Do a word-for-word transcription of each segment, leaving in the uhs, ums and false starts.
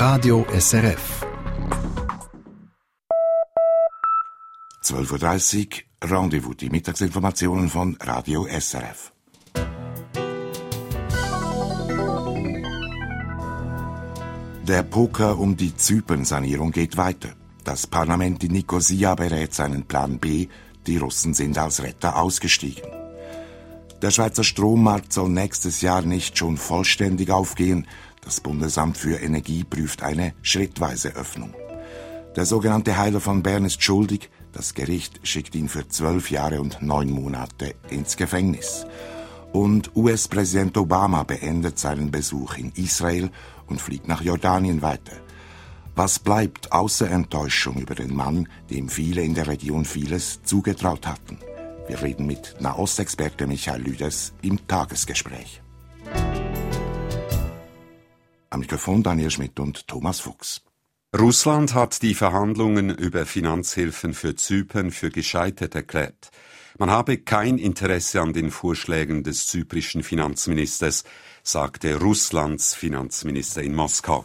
Radio S R F. zwölf Uhr dreißig, Rendezvous, die Mittagsinformationen von Radio S R F. Der Poker um die Zypern-Sanierung geht weiter. Das Parlament in Nikosia berät seinen Plan B. Die Russen sind als Retter ausgestiegen. Der Schweizer Strommarkt soll nächstes Jahr nicht schon vollständig aufgehen. Das Bundesamt für Energie prüft eine schrittweise Öffnung. Der sogenannte Heiler von Bern ist schuldig. Das Gericht schickt ihn für zwölf Jahre und neun Monate ins Gefängnis. Und U S-Präsident Obama beendet seinen Besuch in Israel und fliegt nach Jordanien weiter. Was bleibt außer Enttäuschung über den Mann, dem viele in der Region vieles zugetraut hatten? Wir reden mit Nahostexperte Michael Lüders im Tagesgespräch. Am Mikrofon Daniel Schmidt und Thomas Fuchs. Russland hat die Verhandlungen über Finanzhilfen für Zypern für gescheitert erklärt. Man habe kein Interesse an den Vorschlägen des zyprischen Finanzministers, sagte Russlands Finanzminister in Moskau.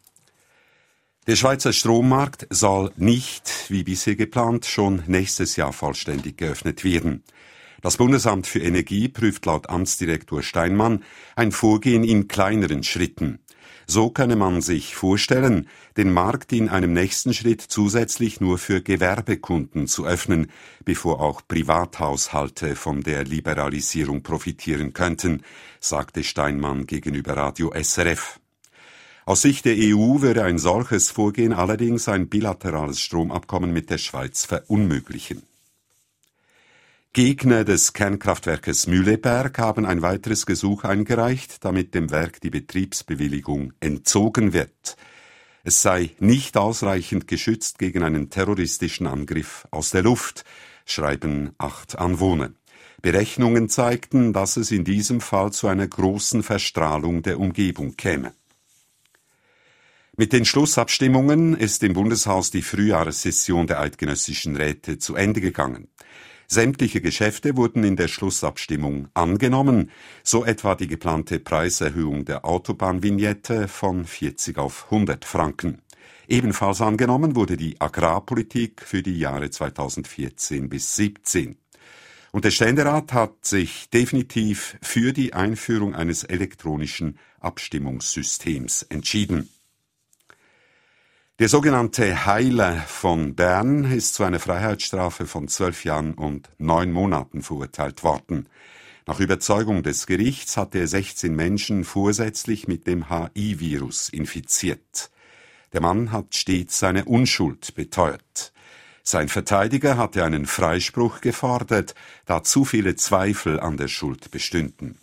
Der Schweizer Strommarkt soll nicht, wie bisher geplant, schon nächstes Jahr vollständig geöffnet werden. Das Bundesamt für Energie prüft laut Amtsdirektor Steinmann ein Vorgehen in kleineren Schritten. So könne man sich vorstellen, den Markt in einem nächsten Schritt zusätzlich nur für Gewerbekunden zu öffnen, bevor auch Privathaushalte von der Liberalisierung profitieren könnten, sagte Steinmann gegenüber Radio S R F. Aus Sicht der E U würde ein solches Vorgehen allerdings ein bilaterales Stromabkommen mit der Schweiz verunmöglichen. Gegner des Kernkraftwerkes Mühleberg haben ein weiteres Gesuch eingereicht, damit dem Werk die Betriebsbewilligung entzogen wird. Es sei nicht ausreichend geschützt gegen einen terroristischen Angriff aus der Luft, schreiben acht Anwohner. Berechnungen zeigten, dass es in diesem Fall zu einer großen Verstrahlung der Umgebung käme. Mit den Schlussabstimmungen ist im Bundeshaus die Frühjahrssession der Eidgenössischen Räte zu Ende gegangen. Sämtliche Geschäfte wurden in der Schlussabstimmung angenommen, so etwa die geplante Preiserhöhung der Autobahnvignette von vierzig auf hundert Franken. Ebenfalls angenommen wurde die Agrarpolitik für die Jahre zweitausendvierzehn bis siebzehn. Und der Ständerat hat sich definitiv für die Einführung eines elektronischen Abstimmungssystems entschieden. Der sogenannte Heiler von Bern ist zu einer Freiheitsstrafe von zwölf Jahren und neun Monaten verurteilt worden. Nach Überzeugung des Gerichts hatte er sechzehn Menschen vorsätzlich mit dem H I V-Virus infiziert. Der Mann hat stets seine Unschuld beteuert. Sein Verteidiger hatte einen Freispruch gefordert, da zu viele Zweifel an der Schuld bestünden.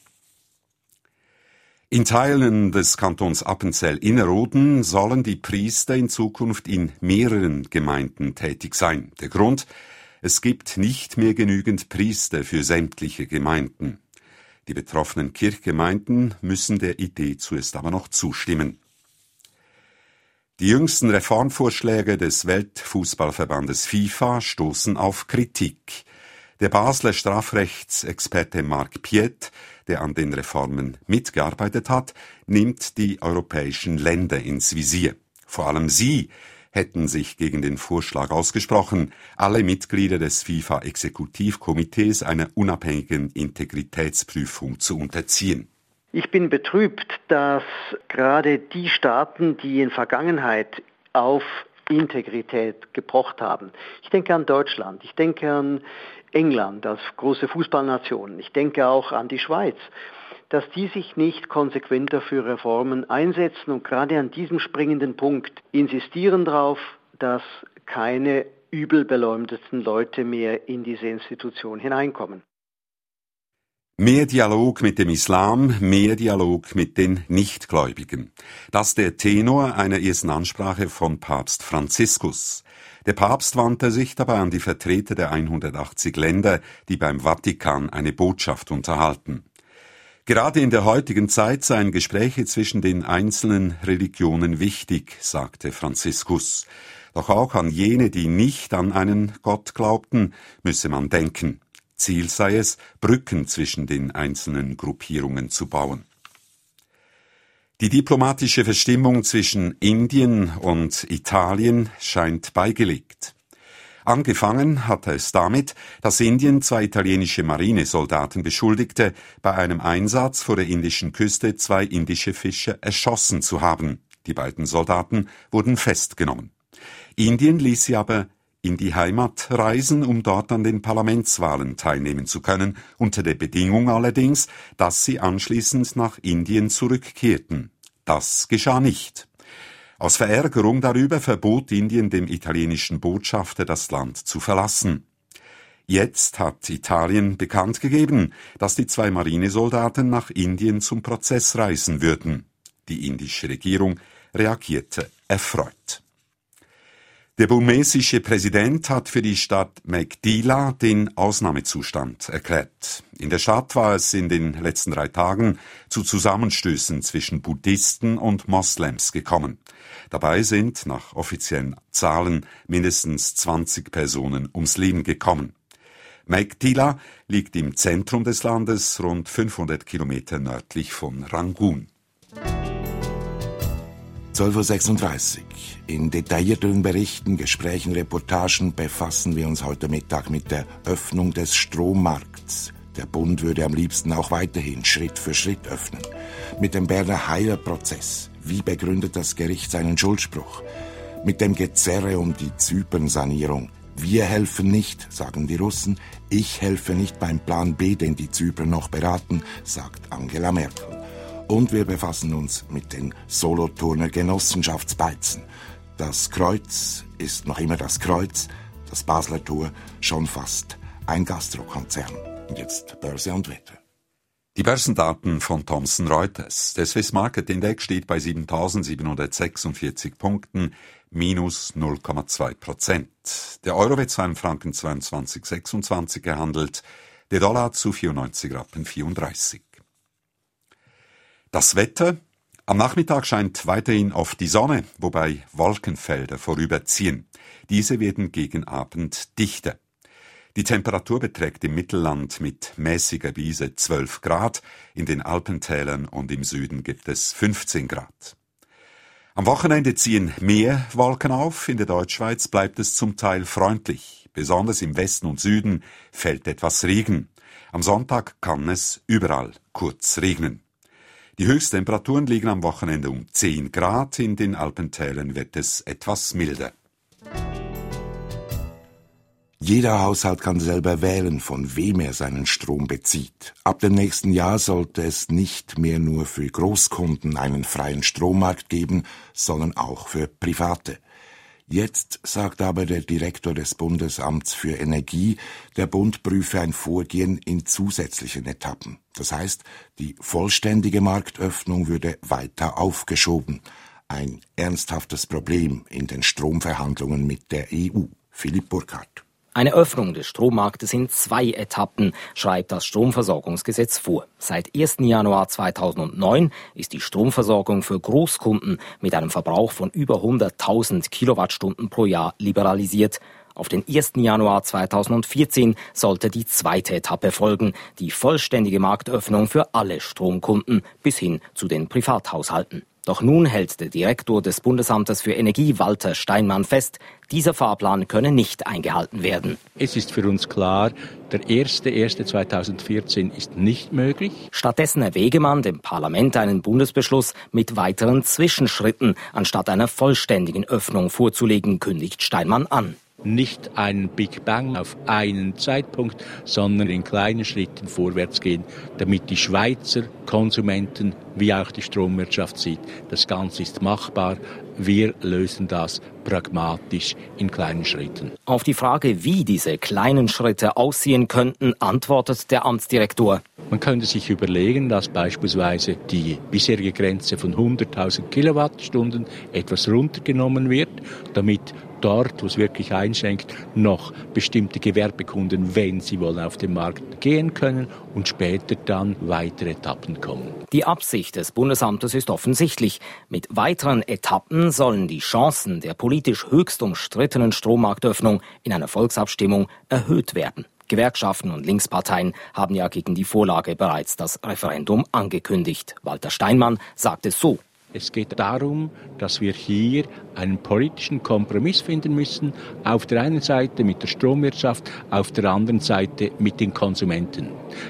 In Teilen des Kantons Appenzell-Innerrhoden sollen die Priester in Zukunft in mehreren Gemeinden tätig sein. Der Grund? Es gibt nicht mehr genügend Priester für sämtliche Gemeinden. Die betroffenen Kirchgemeinden müssen der Idee zuerst aber noch zustimmen. Die jüngsten Reformvorschläge des Weltfußballverbandes FIFA stoßen auf Kritik. Der Basler Strafrechtsexperte Marc Piet, der an den Reformen mitgearbeitet hat, nimmt die europäischen Länder ins Visier. Vor allem sie hätten sich gegen den Vorschlag ausgesprochen, alle Mitglieder des FIFA-Exekutivkomitees einer unabhängigen Integritätsprüfung zu unterziehen. Ich bin betrübt, dass gerade die Staaten, die in Vergangenheit auf Integrität gepocht haben, ich denke an Deutschland, ich denke an England als große Fußballnation, ich denke auch an die Schweiz, dass die sich nicht konsequenter für Reformen einsetzen und gerade an diesem springenden Punkt insistieren darauf, dass keine übel beleumdeten Leute mehr in diese Institution hineinkommen. Mehr Dialog mit dem Islam, mehr Dialog mit den Nichtgläubigen. Das der Tenor einer ersten Ansprache von Papst Franziskus. Der Papst wandte sich dabei an die Vertreter der hundertachtzig Länder, die beim Vatikan eine Botschaft unterhalten. Gerade in der heutigen Zeit seien Gespräche zwischen den einzelnen Religionen wichtig, sagte Franziskus. Doch auch an jene, die nicht an einen Gott glaubten, müsse man denken. Ziel sei es, Brücken zwischen den einzelnen Gruppierungen zu bauen. Die diplomatische Verstimmung zwischen Indien und Italien scheint beigelegt. Angefangen hatte es damit, dass Indien zwei italienische Marinesoldaten beschuldigte, bei einem Einsatz vor der indischen Küste zwei indische Fischer erschossen zu haben. Die beiden Soldaten wurden festgenommen. Indien ließ sie aber in die Heimat reisen, um dort an den Parlamentswahlen teilnehmen zu können, unter der Bedingung allerdings, dass sie anschließend nach Indien zurückkehrten. Das geschah nicht. Aus Verärgerung darüber verbot Indien dem italienischen Botschafter, das Land zu verlassen. Jetzt hat Italien bekannt gegeben, dass die zwei Marinesoldaten nach Indien zum Prozess reisen würden. Die indische Regierung reagierte erfreut. Der burmesische Präsident hat für die Stadt Megdila den Ausnahmezustand erklärt. In der Stadt war es in den letzten drei Tagen zu Zusammenstößen zwischen Buddhisten und Moslems gekommen. Dabei sind nach offiziellen Zahlen mindestens zwanzig Personen ums Leben gekommen. Megdila liegt im Zentrum des Landes, rund fünfhundert Kilometer nördlich von Rangoon. zwölf Uhr sechsunddreißig. In detaillierteren Berichten, Gesprächen, Reportagen befassen wir uns heute Mittag mit der Öffnung des Strommarkts. Der Bund würde am liebsten auch weiterhin Schritt für Schritt öffnen. Mit dem Berner Haier-Prozess. Wie begründet das Gericht seinen Schuldspruch? Mit dem Gezerre um die Zypern-Sanierung. Wir helfen nicht, sagen die Russen. Ich helfe nicht beim Plan B, den die Zyprer noch beraten, sagt Angela Merkel. Und wir befassen uns mit den Solothurner Genossenschaftsbeizen. Das Kreuz ist noch immer das Kreuz, das Basler Tor schon fast ein Gastrokonzern. Und jetzt Börse und Wetter. Die Börsendaten von Thomson Reuters. Der Swiss Market Index steht bei siebentausendsiebenhundertsechsundvierzig Punkten, minus null Komma zwei Prozent. Der Euro wird zu einem Franken zweiundzwanzig Komma sechsundzwanzig gehandelt, der Dollar zu vierundneunzig Rappen vierunddreißig. Das Wetter. Am Nachmittag scheint weiterhin oft die Sonne, wobei Wolkenfelder vorüberziehen. Diese werden gegen Abend dichter. Die Temperatur beträgt im Mittelland mit mäßiger Brise zwölf Grad, in den Alpentälern und im Süden gibt es fünfzehn Grad. Am Wochenende ziehen mehr Wolken auf, in der Deutschschweiz bleibt es zum Teil freundlich. Besonders im Westen und Süden fällt etwas Regen. Am Sonntag kann es überall kurz regnen. Die Höchsttemperaturen liegen am Wochenende um zehn Grad, in den Alpentälern wird es etwas milder. Jeder Haushalt kann selber wählen, von wem er seinen Strom bezieht. Ab dem nächsten Jahr sollte es nicht mehr nur für Großkunden einen freien Strommarkt geben, sondern auch für Private. Jetzt sagt aber der Direktor des Bundesamts für Energie, der Bund prüfe ein Vorgehen in zusätzlichen Etappen. Das heißt, die vollständige Marktöffnung würde weiter aufgeschoben. Ein ernsthaftes Problem in den Stromverhandlungen mit der E U. Philipp Burkhardt. Eine Öffnung des Strommarktes in zwei Etappen schreibt das Stromversorgungsgesetz vor. Seit ersten Januar zweitausendneun ist die Stromversorgung für Großkunden mit einem Verbrauch von über hunderttausend Kilowattstunden pro Jahr liberalisiert. Auf den ersten Januar zweitausendvierzehn sollte die zweite Etappe folgen, die vollständige Marktöffnung für alle Stromkunden bis hin zu den Privathaushalten. Doch nun hält der Direktor des Bundesamtes für Energie, Walter Steinmann, fest, dieser Fahrplan könne nicht eingehalten werden. Es ist für uns klar, der erste erste zweitausendvierzehn ist nicht möglich. Stattdessen erwäge man dem Parlament einen Bundesbeschluss mit weiteren Zwischenschritten, anstatt einer vollständigen Öffnung vorzulegen, kündigt Steinmann an. Nicht ein Big Bang auf einen Zeitpunkt, sondern in kleinen Schritten vorwärts gehen, damit die Schweizer Konsumenten wie auch die Stromwirtschaft sieht, das Ganze ist machbar. Wir lösen das pragmatisch in kleinen Schritten. Auf die Frage, wie diese kleinen Schritte aussehen könnten, antwortet der Amtsdirektor. Man könnte sich überlegen, dass beispielsweise die bisherige Grenze von hunderttausend Kilowattstunden etwas runtergenommen wird, damit dort, wo es wirklich einschränkt, noch bestimmte Gewerbekunden, wenn sie wollen, auf den Markt gehen können und später dann weitere Etappen kommen. Die Absicht des Bundesamtes ist offensichtlich. Mit weiteren Etappen sollen die Chancen der politisch höchst umstrittenen Strommarktöffnung in einer Volksabstimmung erhöht werden. Gewerkschaften und Linksparteien haben ja gegen die Vorlage bereits das Referendum angekündigt. Walter Steinmann sagt es so. Es geht darum, dass wir hier einen politischen Kompromiss finden müssen. Auf der einen Seite mit der Stromwirtschaft, auf der anderen Seite mit den Konsumenten.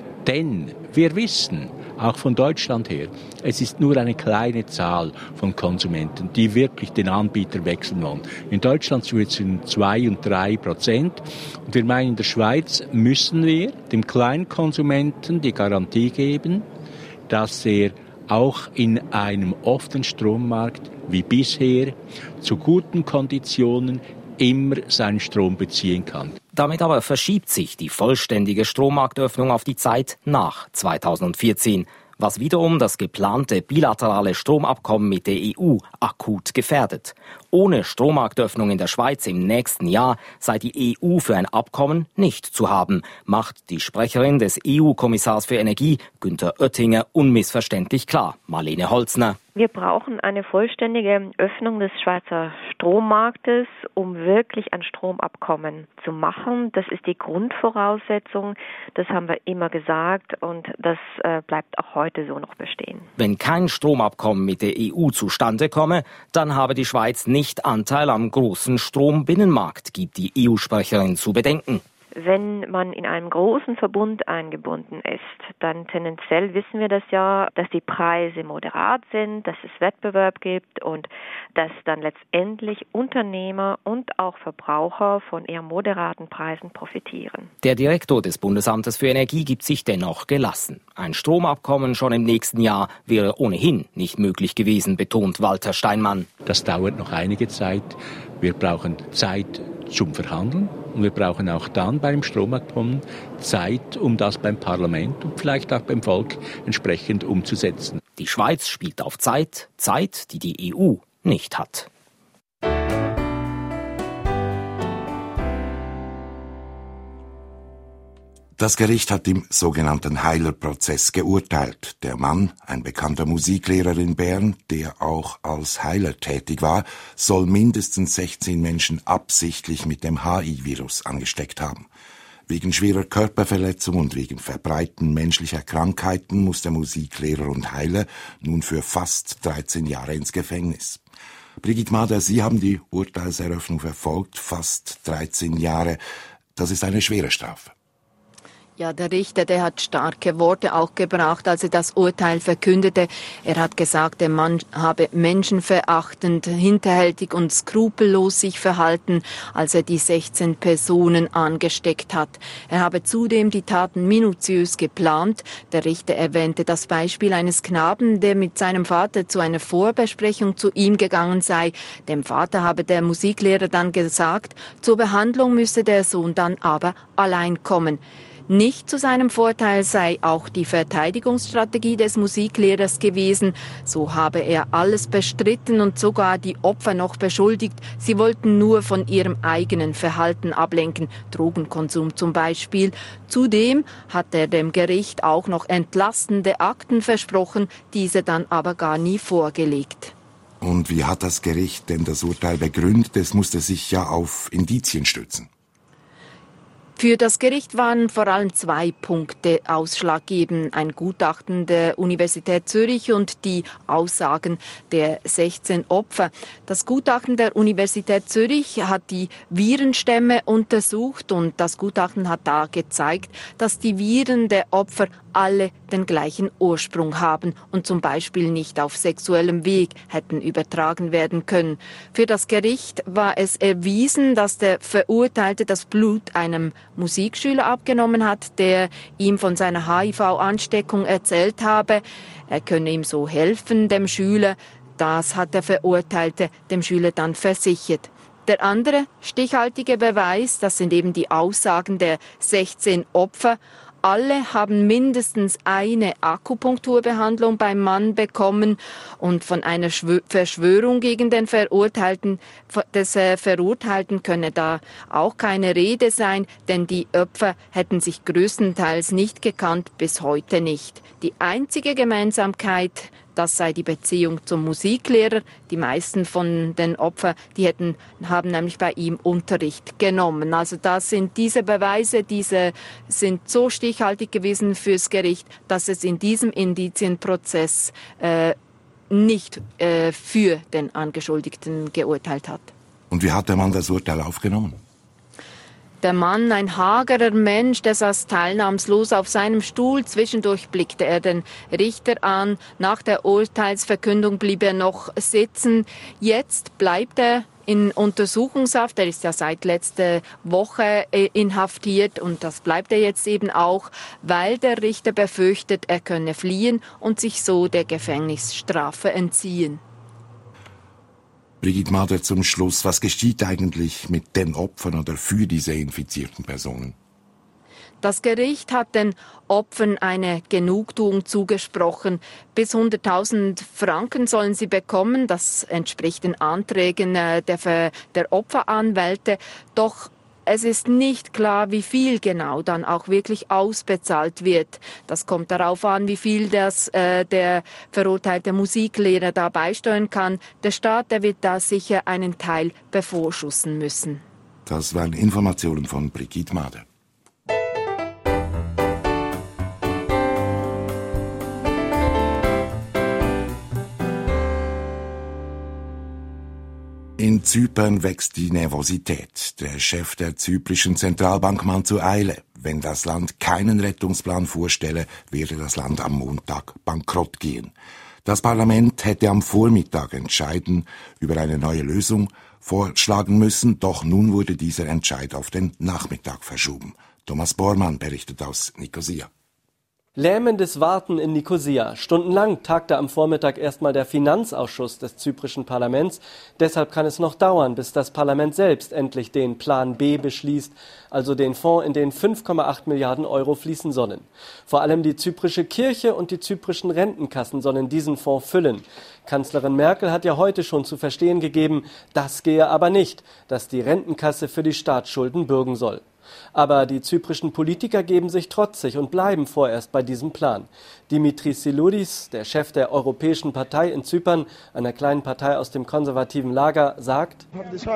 Denn wir wissen, auch von Deutschland her, es ist nur eine kleine Zahl von Konsumenten, die wirklich den Anbieter wechseln wollen. In Deutschland zwischen zwei und drei Prozent. Und wir meinen, in der Schweiz müssen wir dem kleinen Konsumenten die Garantie geben, dass er auch in einem offenen Strommarkt wie bisher zu guten Konditionen immer seinen Strom beziehen kann. Damit aber verschiebt sich die vollständige Strommarktöffnung auf die Zeit nach zweitausendvierzehn, was wiederum das geplante bilaterale Stromabkommen mit der E U akut gefährdet. Ohne Strommarktöffnung in der Schweiz im nächsten Jahr sei die E U für ein Abkommen nicht zu haben, macht die Sprecherin des E U-Kommissars für Energie, Günther Oettinger, unmissverständlich klar. Marlene Holzner. Wir brauchen eine vollständige Öffnung des Schweizer Strommarktes, um wirklich ein Stromabkommen zu machen. Das ist die Grundvoraussetzung. Das haben wir immer gesagt und das äh, bleibt auch heute so noch bestehen. Wenn kein Stromabkommen mit der E U zustande komme, dann habe die Schweiz nicht Anteil am großen Strombinnenmarkt, gibt die E U-Sprecherin zu bedenken. Wenn man in einem großen Verbund eingebunden ist, dann tendenziell wissen wir das ja, dass die Preise moderat sind, dass es Wettbewerb gibt und dass dann letztendlich Unternehmer und auch Verbraucher von eher moderaten Preisen profitieren. Der Direktor des Bundesamtes für Energie gibt sich dennoch gelassen. Ein Stromabkommen schon im nächsten Jahr wäre ohnehin nicht möglich gewesen, betont Walter Steinmann. Das dauert noch einige Zeit. Wir brauchen Zeit zum Verhandeln. Und wir brauchen auch dann beim Stromabkommen Zeit, um das beim Parlament und vielleicht auch beim Volk entsprechend umzusetzen. Die Schweiz spielt auf Zeit, Zeit, die die E U nicht hat. Das Gericht hat im sogenannten Heiler-Prozess geurteilt. Der Mann, ein bekannter Musiklehrer in Bern, der auch als Heiler tätig war, soll mindestens sechzehn Menschen absichtlich mit dem H I-Virus angesteckt haben. Wegen schwerer Körperverletzung und wegen Verbreiten menschlicher Krankheiten muss der Musiklehrer und Heiler nun für fast dreizehn Jahre ins Gefängnis. Brigitte Mader, Sie haben die Urteilseröffnung verfolgt, fast dreizehn Jahre. Das ist eine schwere Strafe. Ja, der Richter, der hat starke Worte auch gebraucht, als er das Urteil verkündete. Er hat gesagt, der Mann habe menschenverachtend, hinterhältig und skrupellos sich verhalten, als er die sechzehn Personen angesteckt hat. Er habe zudem die Taten minutiös geplant. Der Richter erwähnte das Beispiel eines Knaben, der mit seinem Vater zu einer Vorbesprechung zu ihm gegangen sei. Dem Vater habe der Musiklehrer dann gesagt, zur Behandlung müsse der Sohn dann aber allein kommen. Nicht zu seinem Vorteil sei auch die Verteidigungsstrategie des Musiklehrers gewesen. So habe er alles bestritten und sogar die Opfer noch beschuldigt. Sie wollten nur von ihrem eigenen Verhalten ablenken, Drogenkonsum zum Beispiel. Zudem hat er dem Gericht auch noch entlastende Akten versprochen, diese dann aber gar nie vorgelegt. Und wie hat das Gericht denn das Urteil begründet? Es musste sich ja auf Indizien stützen. Für das Gericht waren vor allem zwei Punkte ausschlaggebend. Ein Gutachten der Universität Zürich und die Aussagen der sechzehn Opfer. Das Gutachten der Universität Zürich hat die Virenstämme untersucht und das Gutachten hat da gezeigt, dass die Viren der Opfer alle den gleichen Ursprung haben und zum Beispiel nicht auf sexuellem Weg hätten übertragen werden können. Für das Gericht war es erwiesen, dass der Verurteilte das Blut einem Musikschüler abgenommen hat, der ihm von seiner H I V-Ansteckung erzählt habe. Er könne ihm so helfen, dem Schüler. Das hat der Verurteilte dem Schüler dann versichert. Der andere stichhaltige Beweis, das sind eben die Aussagen der sechzehn Opfer. Alle haben mindestens eine Akupunkturbehandlung beim Mann bekommen und von einer Verschwörung gegen den Verurteilten, des Verurteilten könne da auch keine Rede sein, denn die Opfer hätten sich größtenteils nicht gekannt, bis heute nicht. Die einzige Gemeinsamkeit das sei die Beziehung zum Musiklehrer. Die meisten von den Opfern, die hätten, haben nämlich bei ihm Unterricht genommen. Also das sind diese Beweise, diese sind so stichhaltig gewesen fürs Gericht, dass es in diesem Indizienprozess äh, nicht äh, für den Angeschuldigten geurteilt hat. Und wie hat der Mann das Urteil aufgenommen? Der Mann, ein hagerer Mensch, der saß teilnahmslos auf seinem Stuhl. Zwischendurch blickte er den Richter an. Nach der Urteilsverkündung blieb er noch sitzen. Jetzt bleibt er in Untersuchungshaft. Er ist ja seit letzter Woche inhaftiert und das bleibt er jetzt eben auch, weil der Richter befürchtet, er könne fliehen und sich so der Gefängnisstrafe entziehen. Brigitte Mader, zum Schluss, was geschieht eigentlich mit den Opfern oder für diese infizierten Personen? Das Gericht hat den Opfern eine Genugtuung zugesprochen. Bis hunderttausend Franken sollen sie bekommen. Das entspricht den Anträgen der, der Opferanwälte. Doch es ist nicht klar, wie viel genau dann auch wirklich ausbezahlt wird. Das kommt darauf an, wie viel das, äh, der verurteilte Musiklehrer da beisteuern kann. Der Staat, der wird da sicher einen Teil bevorschussen müssen. Das waren Informationen von Brigitte Mader. In Zypern wächst die Nervosität. Der Chef der zyprischen Zentralbank mahnt zur Eile. Wenn das Land keinen Rettungsplan vorstelle, werde das Land am Montag bankrott gehen. Das Parlament hätte am Vormittag entscheiden über eine neue Lösung vorschlagen müssen, doch nun wurde dieser Entscheid auf den Nachmittag verschoben. Thomas Bormann berichtet aus Nikosia. Lähmendes Warten in Nikosia. Stundenlang tagte am Vormittag erstmal der Finanzausschuss des zyprischen Parlaments. Deshalb kann es noch dauern, bis das Parlament selbst endlich den Plan B beschließt, also den Fonds, in den fünf Komma acht Milliarden Euro fließen sollen. Vor allem die zyprische Kirche und die zyprischen Rentenkassen sollen diesen Fonds füllen. Kanzlerin Merkel hat ja heute schon zu verstehen gegeben, das gehe aber nicht, dass die Rentenkasse für die Staatsschulden bürgen soll. Aber die zyprischen Politiker geben sich trotzig und bleiben vorerst bei diesem Plan. Dimitris Siloudis, der Chef der Europäischen Partei in Zypern, einer kleinen Partei aus dem konservativen Lager, sagt: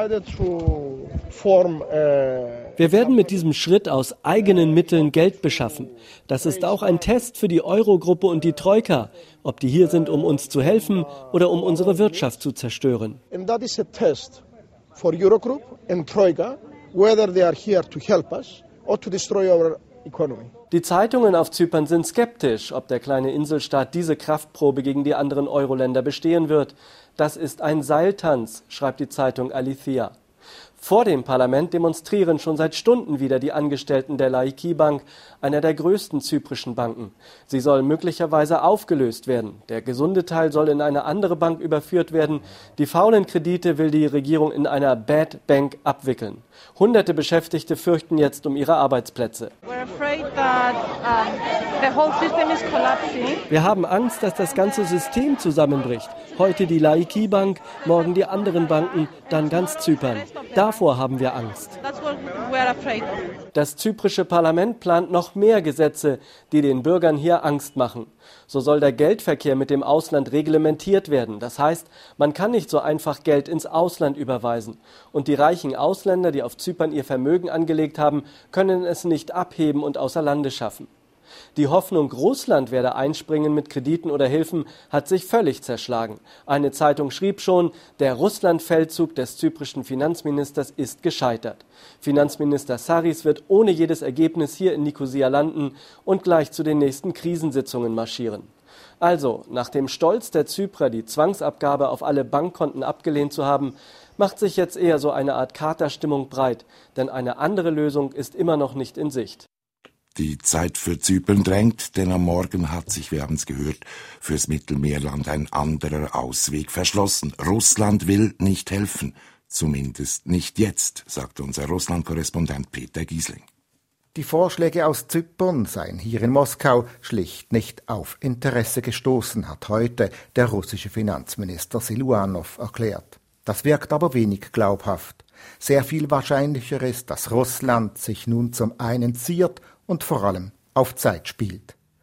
Wir werden mit diesem Schritt aus eigenen Mitteln Geld beschaffen. Das ist auch ein Test für die Eurogruppe und die Troika, ob die hier sind, um uns zu helfen oder um unsere Wirtschaft zu zerstören. And that is a test for Eurogroup and Troika, whether they are here to help us or to destroy our economy. Die Zeitungen auf Zypern sind skeptisch, ob der kleine Inselstaat diese Kraftprobe gegen die anderen Euro-Länder bestehen wird. Das ist ein Seiltanz, schreibt die Zeitung Alithia. Vor dem Parlament demonstrieren schon seit Stunden wieder die Angestellten der Laiki Bank, einer der größten zyprischen Banken. Sie soll möglicherweise aufgelöst werden. Der gesunde Teil soll in eine andere Bank überführt werden. Die faulen Kredite will die Regierung in einer Bad Bank abwickeln. Hunderte Beschäftigte fürchten jetzt um ihre Arbeitsplätze. Wir haben Angst, dass das ganze System zusammenbricht. Heute die Laiki Bank, morgen die anderen Banken, dann ganz Zypern. Davor haben wir Angst. Das zyprische Parlament plant noch mehr Gesetze, die den Bürgern hier Angst machen. So soll der Geldverkehr mit dem Ausland reglementiert werden. Das heißt, man kann nicht so einfach Geld ins Ausland überweisen. Und die reichen Ausländer, die auf Zypern ihr Vermögen angelegt haben, können es nicht abheben und außer Lande schaffen. Die Hoffnung, Russland werde einspringen mit Krediten oder Hilfen, hat sich völlig zerschlagen. Eine Zeitung schrieb schon, der Russland-Feldzug des zyprischen Finanzministers ist gescheitert. Finanzminister Saris wird ohne jedes Ergebnis hier in Nikosia landen und gleich zu den nächsten Krisensitzungen marschieren. Also, nach dem Stolz der Zyprer, die Zwangsabgabe auf alle Bankkonten abgelehnt zu haben, macht sich jetzt eher so eine Art Katerstimmung breit, denn eine andere Lösung ist immer noch nicht in Sicht. Die Zeit für Zypern drängt, denn am Morgen hat sich, wir haben es gehört, fürs Mittelmeerland ein anderer Ausweg verschlossen. Russland will nicht helfen, zumindest nicht jetzt, sagt unser Russland-Korrespondent Peter Giesling. Die Vorschläge aus Zypern seien hier in Moskau schlicht nicht auf Interesse gestoßen, hat heute der russische Finanzminister Siluanow erklärt. Das wirkt aber wenig glaubhaft. Sehr viel wahrscheinlicher ist, dass Russland sich nun zum einen ziert und vor allem auf Zeit spielt.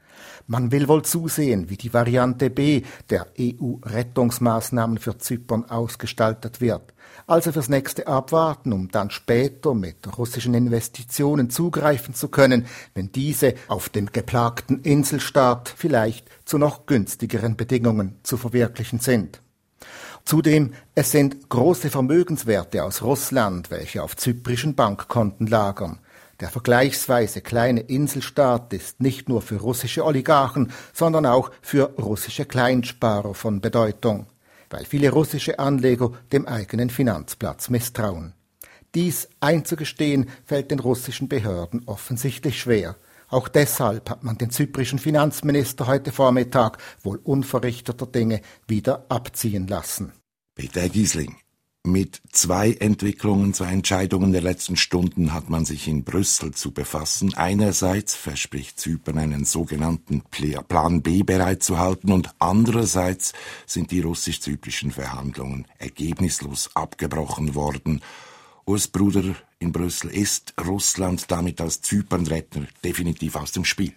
Man will wohl zusehen, wie die Variante B der E U-Rettungsmaßnahmen für Zypern ausgestaltet wird. Also fürs nächste abwarten, um dann später mit russischen Investitionen zugreifen zu können, wenn diese auf dem geplagten Inselstaat vielleicht zu noch günstigeren Bedingungen zu verwirklichen sind. Zudem, es sind große Vermögenswerte aus Russland, welche auf zyprischen Bankkonten lagern. Der vergleichsweise kleine Inselstaat ist nicht nur für russische Oligarchen, sondern auch für russische Kleinsparer von Bedeutung, weil viele russische Anleger dem eigenen Finanzplatz misstrauen. Dies einzugestehen, fällt den russischen Behörden offensichtlich schwer. Auch deshalb hat man den zyprischen Finanzminister heute Vormittag wohl unverrichteter Dinge wieder abziehen lassen. Peter Giesling. Mit zwei Entwicklungen, zwei Entscheidungen der letzten Stunden hat man sich in Brüssel zu befassen. Einerseits verspricht Zypern einen sogenannten Plan B bereitzuhalten und andererseits sind die russisch-zyprischen Verhandlungen ergebnislos abgebrochen worden. Urs Bruder in Brüssel, ist Russland damit als Zypernretter definitiv aus dem Spiel?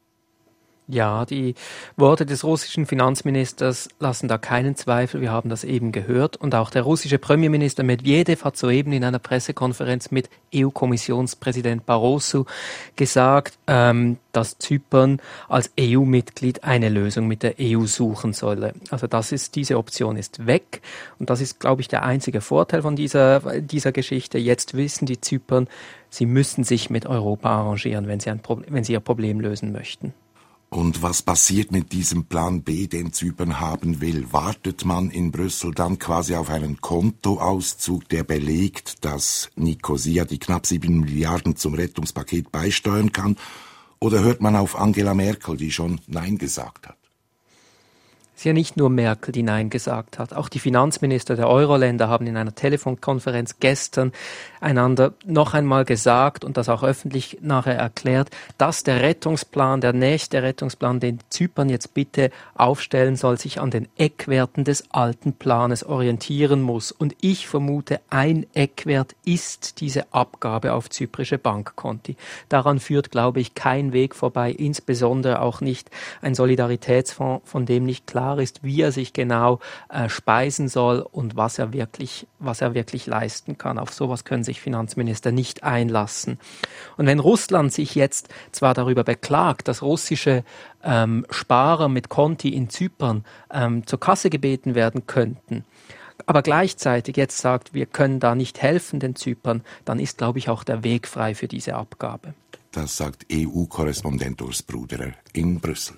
Ja, die Worte des russischen Finanzministers lassen da keinen Zweifel. Wir haben das eben gehört. Und auch der russische Premierminister Medvedev hat soeben in einer Pressekonferenz mit E U-Kommissionspräsident Barroso gesagt, ähm, dass Zypern als E U-Mitglied eine Lösung mit der E U suchen solle. Also das ist, diese Option ist weg. Und das ist, glaube ich, der einzige Vorteil von dieser, dieser Geschichte. Jetzt wissen die Zypern, sie müssen sich mit Europa arrangieren, wenn sie ein Problem, wenn sie ihr Problem lösen möchten. Und was passiert mit diesem Plan B, den Zypern haben will? Wartet man in Brüssel dann quasi auf einen Kontoauszug, der belegt, dass Nikosia die knapp sieben Milliarden zum Rettungspaket beisteuern kann? Oder hört man auf Angela Merkel, die schon Nein gesagt hat? Es ist ja nicht nur Merkel, die Nein gesagt hat. Auch die Finanzminister der Euro-Länder haben in einer Telefonkonferenz gestern einander noch einmal gesagt und das auch öffentlich nachher erklärt, dass der Rettungsplan, der nächste Rettungsplan, den Zypern jetzt bitte aufstellen soll, sich an den Eckwerten des alten Planes orientieren muss. Und ich vermute, ein Eckwert ist diese Abgabe auf zyprische Bankkonti. Daran führt, glaube ich, kein Weg vorbei, insbesondere auch nicht ein Solidaritätsfonds, von dem nicht klar ist, wie er sich genau äh, speisen soll und was er wirklich, was er wirklich leisten kann. Auf sowas können sich Finanzminister nicht einlassen. Und wenn Russland sich jetzt zwar darüber beklagt, dass russische ähm, Sparer mit Konti in Zypern ähm, zur Kasse gebeten werden könnten, aber gleichzeitig jetzt sagt, wir können da nicht helfen den Zypern, dann ist, glaube ich, auch der Weg frei für diese Abgabe. Das sagt E U-Korrespondent Urs Bruderer in Brüssel.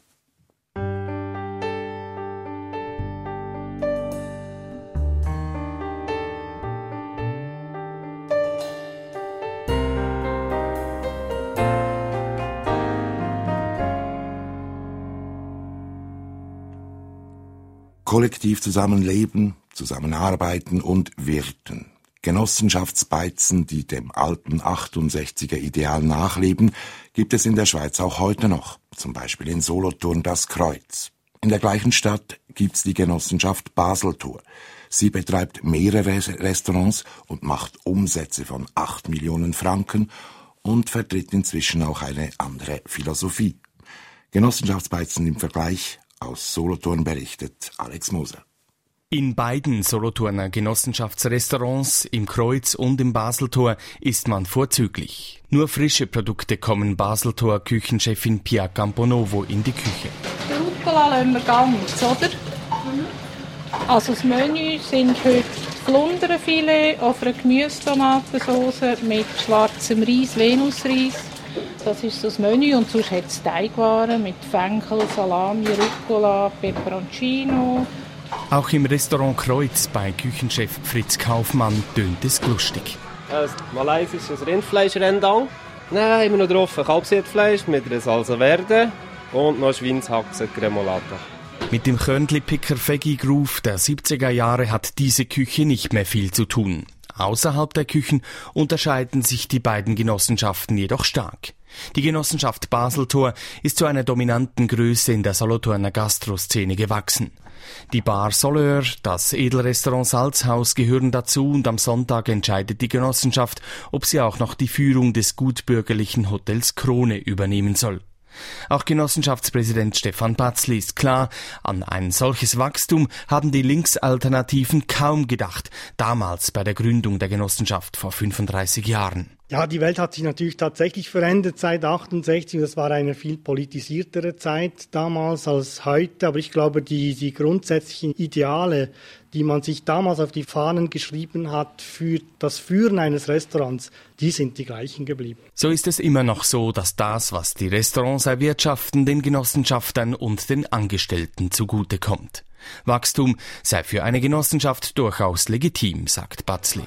Kollektiv zusammenleben, zusammenarbeiten und wirten. Genossenschaftsbeizen, die dem alten achtundsechziger-Ideal nachleben, gibt es in der Schweiz auch heute noch, zum Beispiel in Solothurn das Kreuz. In der gleichen Stadt gibt's die Genossenschaft Baseltor. Sie betreibt mehrere Restaurants und macht Umsätze von acht Millionen Franken und vertritt inzwischen auch eine andere Philosophie. Genossenschaftsbeizen im Vergleich. Aus Solothurn berichtet Alex Moser. In beiden Solothurner Genossenschaftsrestaurants, im Kreuz und im Baseltor, ist man vorzüglich. Nur frische Produkte kommen Baseltor-Küchenchefin Pia Camponovo in die Küche. Den Rucola lassen wir ganz, oder? Also das Menü sind heute Flundernfilet auf einer Gemüsetomatensauce mit schwarzem Reis, Venusreis. Das ist so das Menü und sonst hat es Teigwaren mit Fenchel, Salami, Rucola, Peperoncino. Auch im Restaurant Kreuz bei Küchenchef Fritz Kaufmann tönt es lustig. Ein malaysisches Rindfleisch-Rendang. Dann haben wir noch drauf ein Kalbsfleisch mit einer Salsa Verde und noch Schweinshaxe Cremolata. Mit dem Körnli-Picker Veggie Groove der siebziger Jahre hat diese Küche nicht mehr viel zu tun. Außerhalb der Küchen unterscheiden sich die beiden Genossenschaften jedoch stark. Die Genossenschaft Baseltor ist zu einer dominanten Größe in der Solothurner Gastroszene gewachsen. Die Bar Soleur, das Edelrestaurant Salzhaus gehören dazu und am Sonntag entscheidet die Genossenschaft, ob sie auch noch die Führung des gutbürgerlichen Hotels Krone übernehmen soll. Auch Genossenschaftspräsident Stefan Batzli ist klar, an ein solches Wachstum haben die Linksalternativen kaum gedacht, damals bei der Gründung der Genossenschaft vor fünfunddreißig Jahren. Ja, die Welt hat sich natürlich tatsächlich verändert seit achtundsechzig. Das war eine viel politisiertere Zeit damals als heute. Aber ich glaube, die, die grundsätzlichen Ideale, die man sich damals auf die Fahnen geschrieben hat für das Führen eines Restaurants, die sind die gleichen geblieben. So ist es immer noch so, dass das, was die Restaurants erwirtschaften, den Genossenschaftern und den Angestellten zugutekommt. Wachstum sei für eine Genossenschaft durchaus legitim, sagt Batzli.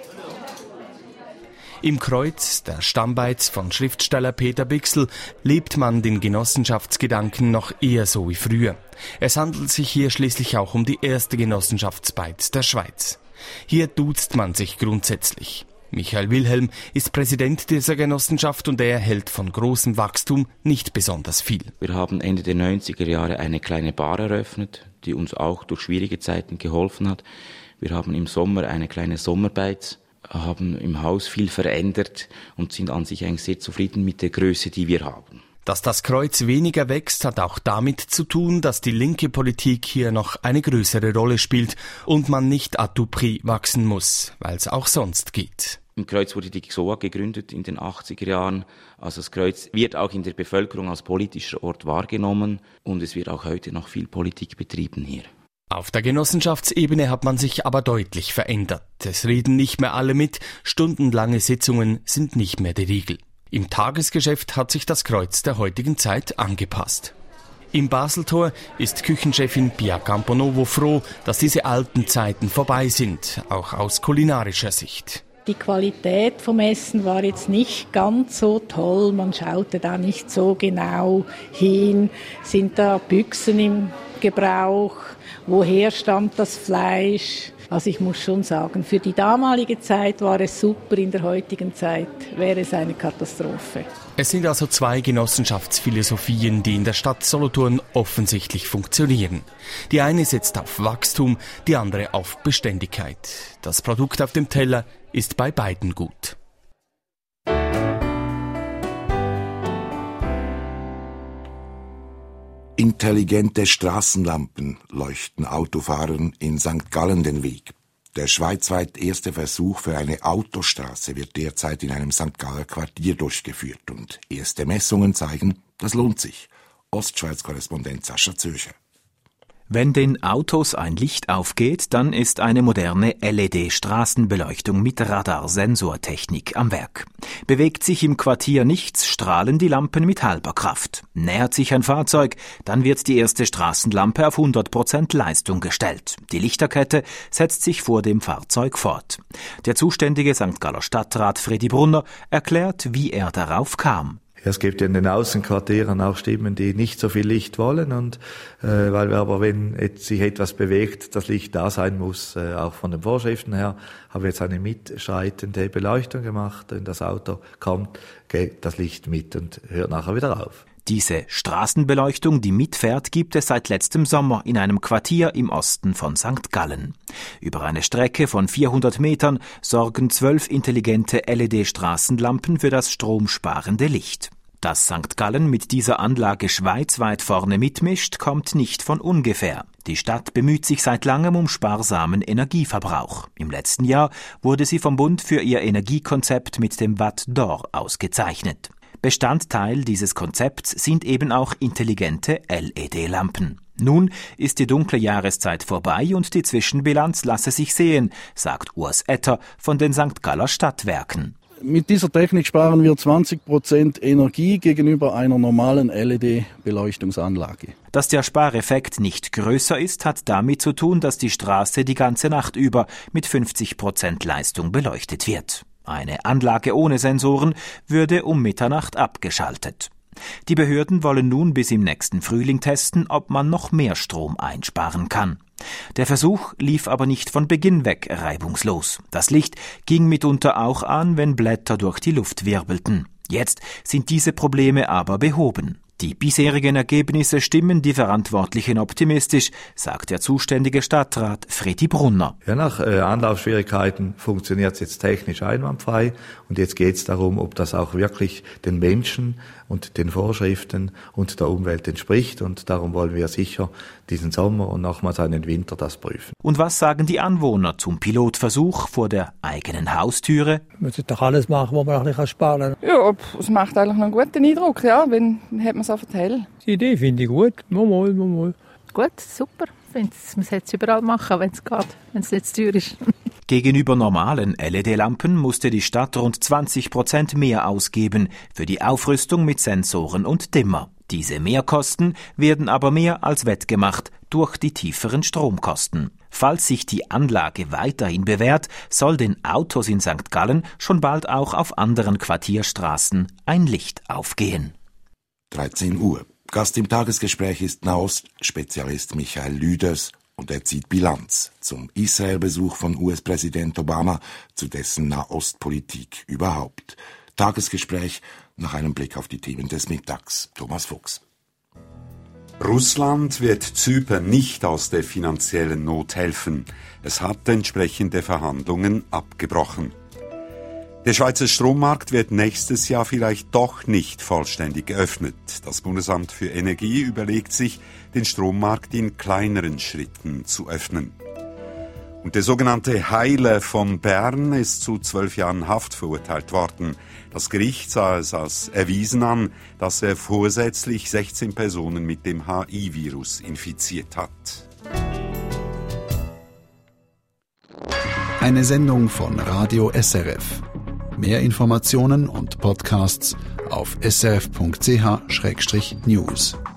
Im Kreuz, der Stammbeiz von Schriftsteller Peter Bichsel, lebt man den Genossenschaftsgedanken noch eher so wie früher. Es handelt sich hier schließlich auch um die erste Genossenschaftsbeiz der Schweiz. Hier duzt man sich grundsätzlich. Michael Wilhelm ist Präsident dieser Genossenschaft und er hält von großem Wachstum nicht besonders viel. Wir haben Ende der neunziger Jahre eine kleine Bar eröffnet, die uns auch durch schwierige Zeiten geholfen hat. Wir haben im Sommer eine kleine Sommerbeiz, haben im Haus viel verändert und sind an sich eigentlich sehr zufrieden mit der Größe, die wir haben. Dass das Kreuz weniger wächst, hat auch damit zu tun, dass die linke Politik hier noch eine größere Rolle spielt und man nicht à tout prix wachsen muss, weil es auch sonst geht. Im Kreuz wurde die G S O A gegründet in den achtziger Jahren. Also das Kreuz wird auch in der Bevölkerung als politischer Ort wahrgenommen und es wird auch heute noch viel Politik betrieben hier. Auf der Genossenschaftsebene hat man sich aber deutlich verändert. Es reden nicht mehr alle mit, stundenlange Sitzungen sind nicht mehr die Regel. Im Tagesgeschäft hat sich das Kreuz der heutigen Zeit angepasst. Im Baseltor ist Küchenchefin Pia Camponovo froh, dass diese alten Zeiten vorbei sind, auch aus kulinarischer Sicht. Die Qualität vom Essen war jetzt nicht ganz so toll. Man schaute da nicht so genau hin. Sind da Büchsen im Gebrauch? Woher stammt das Fleisch? Also ich muss schon sagen, für die damalige Zeit war es super, in der heutigen Zeit wäre es eine Katastrophe. Es sind also zwei Genossenschaftsphilosophien, die in der Stadt Solothurn offensichtlich funktionieren. Die eine setzt auf Wachstum, die andere auf Beständigkeit. Das Produkt auf dem Teller ist bei beiden gut. Intelligente Straßenlampen leuchten Autofahrern in Sankt Gallen den Weg. Der schweizweit erste Versuch für eine Autostraße wird derzeit in einem Sankt Galler Quartier durchgeführt und erste Messungen zeigen, das lohnt sich. Ostschweiz-Korrespondent Sascha Zürcher. Wenn den Autos ein Licht aufgeht, dann ist eine moderne L E D-Straßenbeleuchtung mit Radarsensortechnik am Werk. Bewegt sich im Quartier nichts, strahlen die Lampen mit halber Kraft. Nähert sich ein Fahrzeug, dann wird die erste Straßenlampe auf hundert Prozent Leistung gestellt. Die Lichterkette setzt sich vor dem Fahrzeug fort. Der zuständige Sankt Galler Stadtrat Fredi Brunner erklärt, wie er darauf kam. Es gibt in den Außenquartieren auch Stimmen, die nicht so viel Licht wollen und äh, weil wir aber, wenn jetzt sich etwas bewegt, das Licht da sein muss, äh, auch von den Vorschriften her, haben wir jetzt eine mitschreitende Beleuchtung gemacht. Wenn das Auto kommt, geht das Licht mit und hört nachher wieder auf. Diese Straßenbeleuchtung, die mitfährt, gibt es seit letztem Sommer in einem Quartier im Osten von Sankt Gallen. Über eine Strecke von vierhundert Metern sorgen zwölf intelligente L E D-Straßenlampen für das stromsparende Licht. Dass Sankt Gallen mit dieser Anlage schweizweit vorne mitmischt, kommt nicht von ungefähr. Die Stadt bemüht sich seit langem um sparsamen Energieverbrauch. Im letzten Jahr wurde sie vom Bund für ihr Energiekonzept mit dem Watt d'Or ausgezeichnet. Bestandteil dieses Konzepts sind eben auch intelligente L E D-Lampen. Nun ist die dunkle Jahreszeit vorbei und die Zwischenbilanz lasse sich sehen, sagt Urs Etter von den Sankt Galler Stadtwerken. Mit dieser Technik sparen wir zwanzig Prozent Energie gegenüber einer normalen L E D-Beleuchtungsanlage. Dass der Spareffekt nicht größer ist, hat damit zu tun, dass die Straße die ganze Nacht über mit fünfzig Prozent Leistung beleuchtet wird. Eine Anlage ohne Sensoren würde um Mitternacht abgeschaltet. Die Behörden wollen nun bis im nächsten Frühling testen, ob man noch mehr Strom einsparen kann. Der Versuch lief aber nicht von Beginn weg reibungslos. Das Licht ging mitunter auch an, wenn Blätter durch die Luft wirbelten. Jetzt sind diese Probleme aber behoben. Die bisherigen Ergebnisse stimmen die Verantwortlichen optimistisch, sagt der zuständige Stadtrat Fredi Brunner. Ja, nach äh, Anlaufschwierigkeiten funktioniert es jetzt technisch einwandfrei und jetzt geht es darum, ob das auch wirklich den Menschen und den Vorschriften und der Umwelt entspricht, und darum wollen wir sicher diesen Sommer und nochmals einen Winter das prüfen. Und was sagen die Anwohner zum Pilotversuch vor der eigenen Haustüre? Man sollte doch alles machen, wo man auch nicht sparen kann. Ja, es macht eigentlich einen guten Eindruck, ja, wenn hat man so vertellt. Die Idee finde ich gut. Mal, mal, mal, mal. Gut, super. Man sollte es überall machen, wenn es geht, wenn es nicht zu teuer ist. Gegenüber normalen L E D-Lampen musste die Stadt rund zwanzig Prozent mehr ausgeben für die Aufrüstung mit Sensoren und Dimmer. Diese Mehrkosten werden aber mehr als wettgemacht durch die tieferen Stromkosten. Falls sich die Anlage weiterhin bewährt, soll den Autos in Sankt Gallen schon bald auch auf anderen Quartierstraßen ein Licht aufgehen. dreizehn Uhr. Gast im Tagesgespräch ist Nahost-Spezialist Michael Lüders und er zieht Bilanz zum Israel-Besuch von U S-Präsident Obama, zu dessen Nahostpolitik überhaupt. Tagesgespräch nach einem Blick auf die Themen des Mittags. Thomas Fuchs. Russland wird Zypern nicht aus der finanziellen Not helfen. Es hat entsprechende Verhandlungen abgebrochen. Der Schweizer Strommarkt wird nächstes Jahr vielleicht doch nicht vollständig geöffnet. Das Bundesamt für Energie überlegt sich, den Strommarkt in kleineren Schritten zu öffnen. Und der sogenannte Heiler von Bern ist zu zwölf Jahren Haft verurteilt worden. Das Gericht sah es als erwiesen an, dass er vorsätzlich sechzehn Personen mit dem H I Virus infiziert hat. Eine Sendung von Radio S R F. Mehr Informationen und Podcasts auf s r f punkt c h slash news.